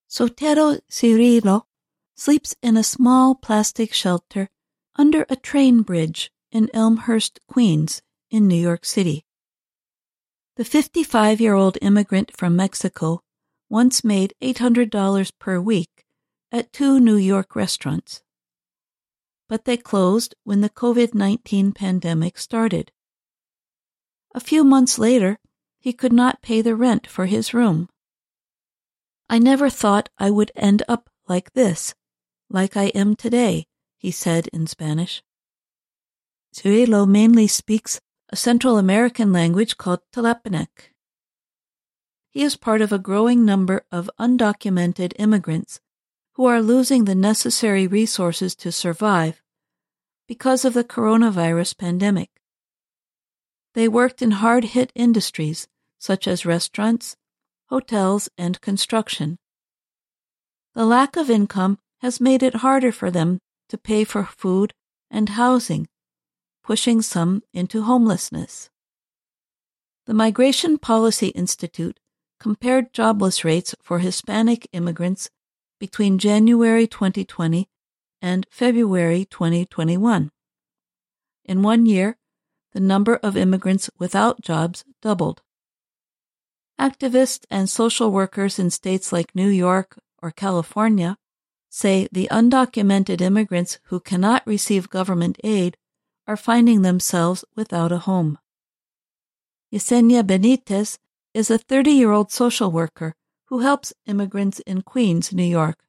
Sotero Cirilo sleeps in a small plastic shelter under a train bridge in Elmhurst, Queens, in New York City. The 55-year-old immigrant from Mexico once made $800 per week at 2 New York restaurants. But they closed when the COVID-19 pandemic started. A few months later, he could not pay the rent for his room. "I never thought I would end up like this, like I am today," he said in Spanish. Cirilo mainly speaks a Central American language called Tlapanec. He is part of a growing number of undocumented immigrants who are losing the necessary resources to survive because of the coronavirus pandemic. They worked in hard-hit industries such as restaurants, hotels, and construction. The lack of income has made it harder for them to pay for food and housing, pushing some into homelessness. The Migration Policy Institute compared jobless rates for Hispanic immigrants between January 2020 and February 2021. In 1 year, the number of immigrants without jobs doubled. Activists and social workers in states like New York or California say the undocumented immigrants who cannot receive government aid are finding themselves without a home. Yesenia Benitez is a 30-year-old social worker who helps immigrants in Queens, New York.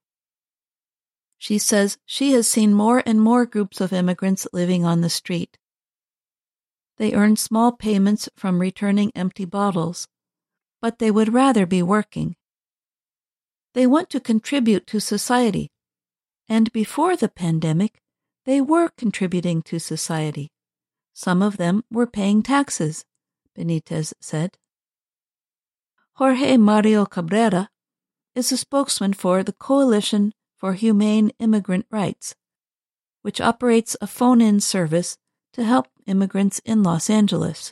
She says she has seen more and more groups of immigrants living on the street. They earn small payments from returning empty bottles, but they would rather be working. They want to contribute to society, and before the pandemic, they were contributing to society. Some of them were paying taxes, Benitez said. Jorge Mario Cabrera is a spokesman for the Coalition for Humane Immigrant Rights, which operates a phone-in service to help immigrants in Los Angeles.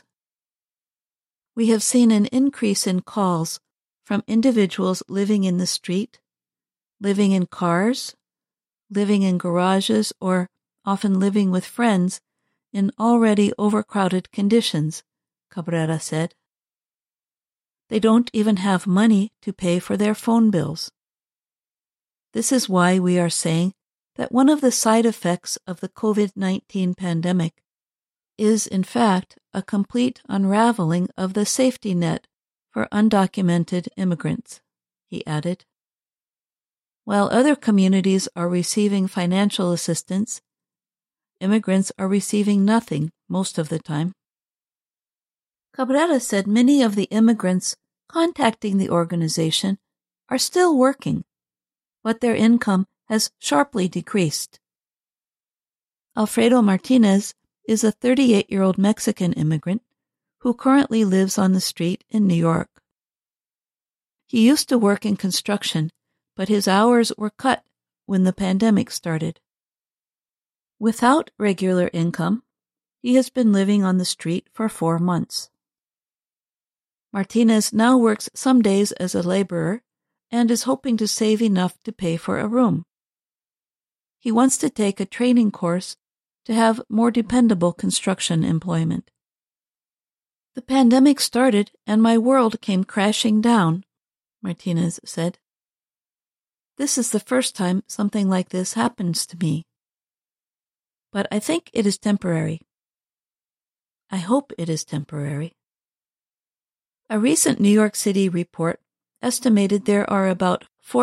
"We have seen an increase in calls from individuals living in the street, living in cars, living in garages, or often living with friends in already overcrowded conditions," Cabrera said. "They don't even have money to pay for their phone bills. This is why we are saying that one of the side effects of the COVID-19 pandemic is, in fact, a complete unraveling of the safety net for undocumented immigrants," he added. While other communities are receiving financial assistance, immigrants are receiving nothing most of the time. Cabrera said many of the immigrants contacting the organization are still working, but their income has sharply decreased. Alfredo Martinez is a 38-year-old Mexican immigrant who currently lives on the street in New York. He used to work in construction, but his hours were cut when the pandemic started. Without regular income, he has been living on the street for 4 months. Martinez now works some days as a laborer and is hoping to save enough to pay for a room. He wants to take a training course to have more dependable construction employment. "The pandemic started and my world came crashing down," Martinez said. "This is the first time something like this happens to me. But I think it is temporary. I hope it is temporary." A recent New York City report estimated there are about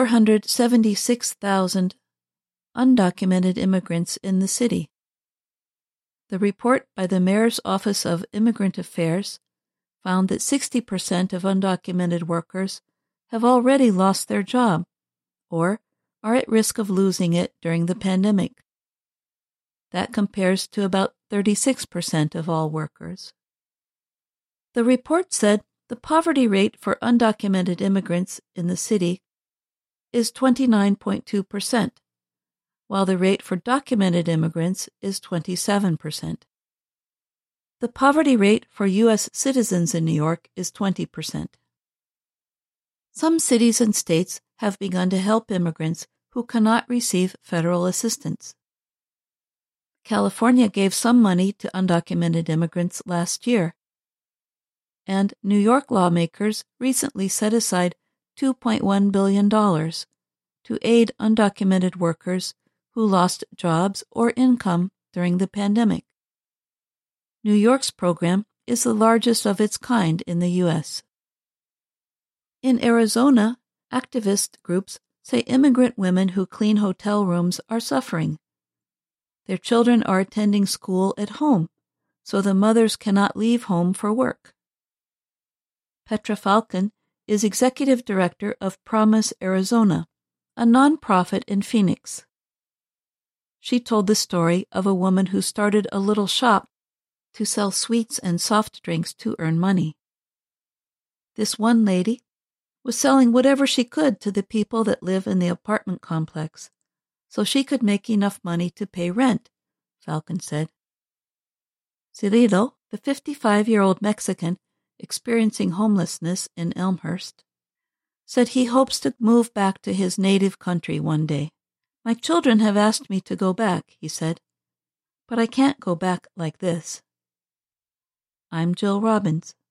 476,000 undocumented immigrants in the city. The report by the Mayor's Office of Immigrant Affairs found that 60% of undocumented workers have already lost their job or are at risk of losing it during the pandemic. That compares to about 36% of all workers. The report said the poverty rate for undocumented immigrants in the city is 29.2%, while the rate for documented immigrants is 27%. The poverty rate for U.S. citizens in New York is 20%. Some cities and states have begun to help immigrants who cannot receive federal assistance. California gave some money to undocumented immigrants last year, and New York lawmakers recently set aside $2.1 billion to aid undocumented workers who lost jobs or income during the pandemic. New York's program is the largest of its kind in the U.S. In Arizona, activist groups say immigrant women who clean hotel rooms are suffering. Their children are attending school at home, so the mothers cannot leave home for work. Petra Falcon is executive director of Promise Arizona, a nonprofit in Phoenix. She told the story of a woman who started a little shop to sell sweets and soft drinks to earn money. This one lady was selling whatever she could to the people that live in the apartment complex, so she could make enough money to pay rent, Falcon said. Cirilo, the 55-year-old Mexican experiencing homelessness in Elmhurst, said he hopes to move back to his native country one day. My children have asked me to go back, he said, but I can't go back like this. I'm Jill Robbins.